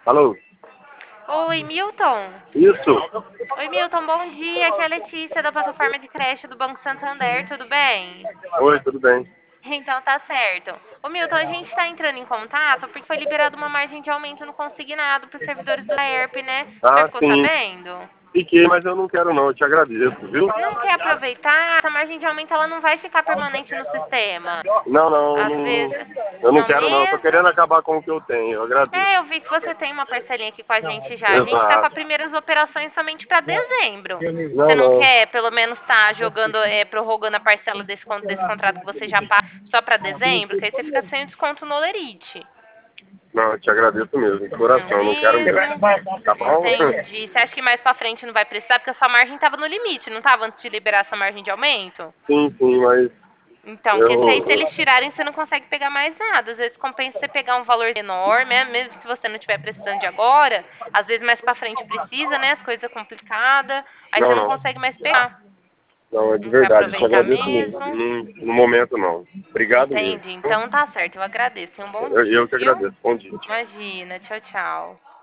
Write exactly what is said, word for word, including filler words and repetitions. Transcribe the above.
Alô? Oi, Milton. Isso? Oi, Milton, bom dia. Aqui é a Letícia da plataforma de creche do Banco Santander, tudo bem? Oi, tudo bem? Então tá certo. Ô, Milton, a gente tá entrando em contato porque foi liberada uma margem de aumento no consignado para os servidores do Laerp, né? Você já Ah, ficou sim. sabendo? Fiquei, mas eu não quero não, eu te agradeço, viu? Não quer aproveitar? Essa margem de aumento ela não vai ficar permanente no sistema. Não, não, eu Às não, vezes, eu não não quero não, eu tô mesmo? querendo acabar com o que eu tenho, eu agradeço. É, eu vi que você tem uma parcelinha aqui com a gente já. A gente está com as Exato. primeiras operações somente para dezembro. Você Não, não não. quer, pelo menos, estar jogando, é, prorrogando a parcela desse, con- desse contrato que você já paga só para dezembro? Que aí você fica sem desconto no Lerite. Não, eu te agradeço mesmo, de Não coração, não quero mesmo? mesmo. Tá bom? Entendi. Você acha que mais para frente não vai precisar? Porque a sua margem estava no limite, não estava antes de liberar essa margem de aumento? Sim, sim, mas Então, porque se aí se eu... eles tirarem, você não consegue pegar mais nada. Às vezes compensa você pegar um valor enorme, né? Mesmo se você não estiver precisando de agora. Às vezes mais pra frente precisa, né? As coisas complicadas. Aí você Não, não não. consegue mais pegar. Não, é de Não quer verdade, eu te aproveitar agradeço mesmo. mesmo. No, no momento não. Obrigado mesmo. Entendi. Então tá certo. Eu agradeço. Tenha um bom Eu, eu dia, que viu? agradeço. Bom dia. Imagina. Tchau, tchau.